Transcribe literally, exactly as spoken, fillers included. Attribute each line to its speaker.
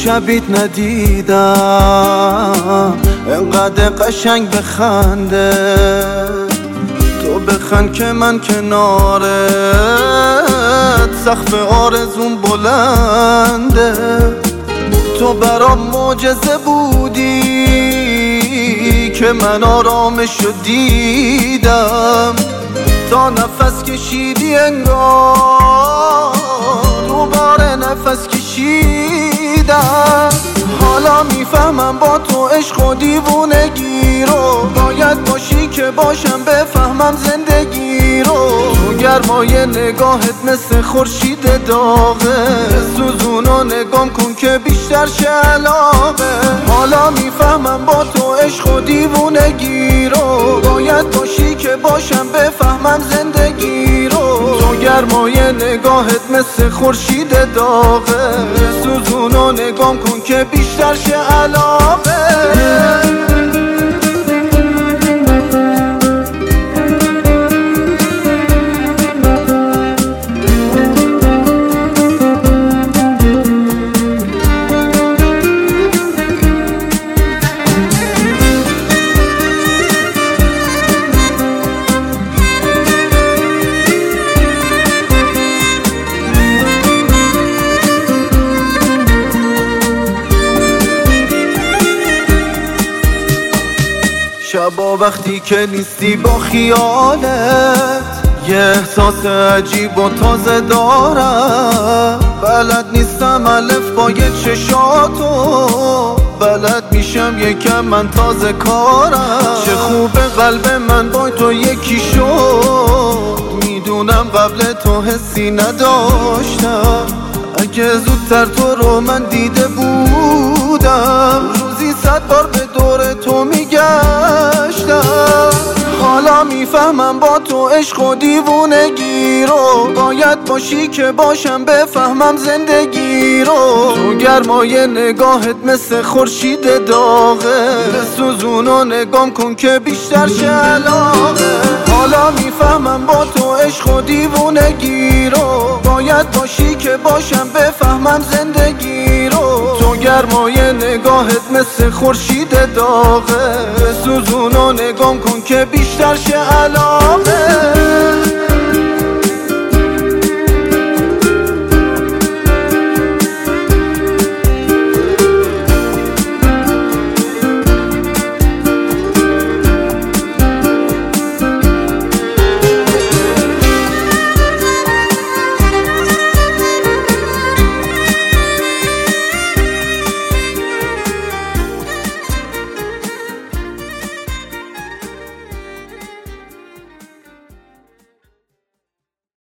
Speaker 1: شبیت ندیدم انقدر قشنگ بخنده، تو بخند که من کنارت سقف آرزوم بلنده. تو برام معجزه بودی که من آرامشو دیدم، تا نفس کشیدی انگار دوباره نفس کشیدم. حالا میفهمم با تو عشق و دیوونگی رو، باید باشی که باشم بفهمم زندگی رو. تو گرمای نگاهت مثل خورشید داغه، سوزون و نگام کن که بیشتر شه علاقه. حالا میفهمم با تو عشق و دیوونگی رو، باید باشی که باشم بفهمم زندگی رو. تو گرمای نگاهت مثل خورشید داغه، سوزون و نگام کن که بیشتر شه علاقه. شبا وقتی که نیستی با خیالت، یه احساس عجیب و تازه دارم. بلد نیستم الف با یه چشاتو، بلد میشم یکم من تازه کارم. چه خوب قلب من با تو یکی شد، میدونم قبل تو حسی نداشتم. اگه زودتر تو رو من دیده بودم، روزی صد بار به دور تو میگشتم. حالا میفهمم با تو عشق و دیوونگی رو، باید باشی که باشم بفهمم زندگی رو. تو گرمای نگاهت مثل خورشید داغه، سوزون و نگام کن که بیشتر شه علاقه. حالا میفهمم با تو عشق و دیوونگی رو، باید باشی که باشم بفهمم زندگی رو. تو گرمای نگاهت مثل خورشید داغه، سوزون و نگام کن که بیشتر شه علاقه.